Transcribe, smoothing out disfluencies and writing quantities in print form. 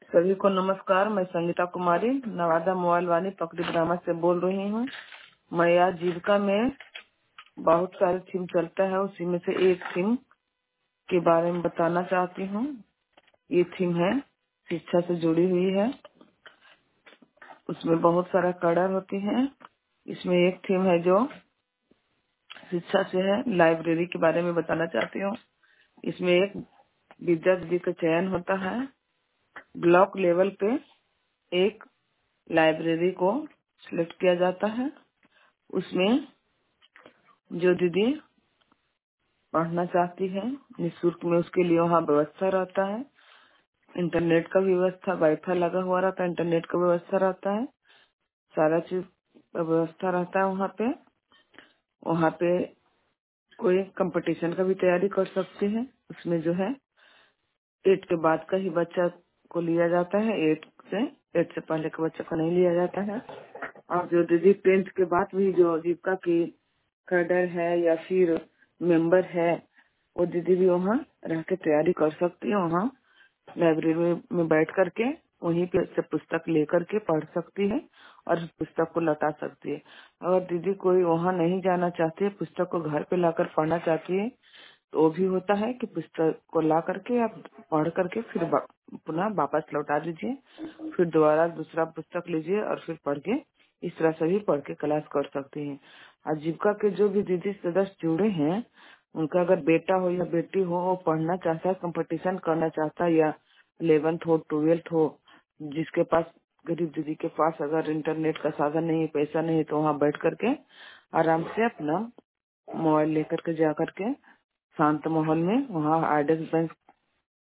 सभी को नमस्कार। मैं संगीता कुमारी नवादा मोबाइल वाली पकड़ी ड्रामा से बोल रही हूँ। मैं आज जीविका में बहुत सारे थीम चलता है, उसी में से एक थीम के बारे में बताना चाहती हूँ। ये थीम है शिक्षा से जुड़ी हुई है। उसमें बहुत सारा कलर होती है। इसमें एक थीम है जो शिक्षा से है, लाइब्रेरी के बारे में बताना चाहती हूँ। इसमें एक विद्यार्थी का चयन होता है। ब्लॉक लेवल पे एक लाइब्रेरी को सिलेक्ट किया जाता है। उसमें जो दीदी पढ़ना चाहती है निःशुल्क में, उसके लिए वहाँ व्यवस्था रहता है। इंटरनेट का भी व्यवस्था, वाईफाई लगा हुआ रहता है, इंटरनेट का व्यवस्था रहता है, सारा चीज का व्यवस्था रहता है वहाँ पे कोई कंपटीशन का भी तैयारी कर सकती है। उसमें जो है 8 के बाद का ही बच्चा को लिया जाता है। 8 से पहले के बच्चे को नहीं लिया जाता है। और जो दीदी 10th के बाद भी जो जीविका की कैडर है या फिर मेंबर है, वो दीदी भी वहाँ रह के तैयारी कर सकती है। वहाँ लाइब्रेरी में बैठ करके वहीं पे से पुस्तक लेकर के पढ़ सकती है और पुस्तक को लौटा सकती है। अगर दीदी कोई वहाँ नहीं जाना चाहती है, पुस्तक को घर पे लाकर पढ़ना चाहती है, तो वो भी होता है कि पुस्तक को ला करके आप पढ़ करके फिर पुनः वापस लौटा दीजिए, फिर दोबारा दूसरा पुस्तक लीजिए और फिर पढ़ के इस तरह से भी पढ़ के क्लास कर सकती हैं। आजीविका के जो भी दीदी सदस्य जुड़े हैं, उनका अगर बेटा हो या बेटी हो, वो पढ़ना चाहता है, कंपटीशन करना चाहता है, या 11th हो 12th हो, जिसके पास गरीब दीदी के पास अगर इंटरनेट का साधन नहीं है, पैसा नहीं है, तो वहाँ बैठ करके आराम से अपना मोबाइल लेकर के जा करके शांत माहौल में वहाँ आइडेक्स बेंच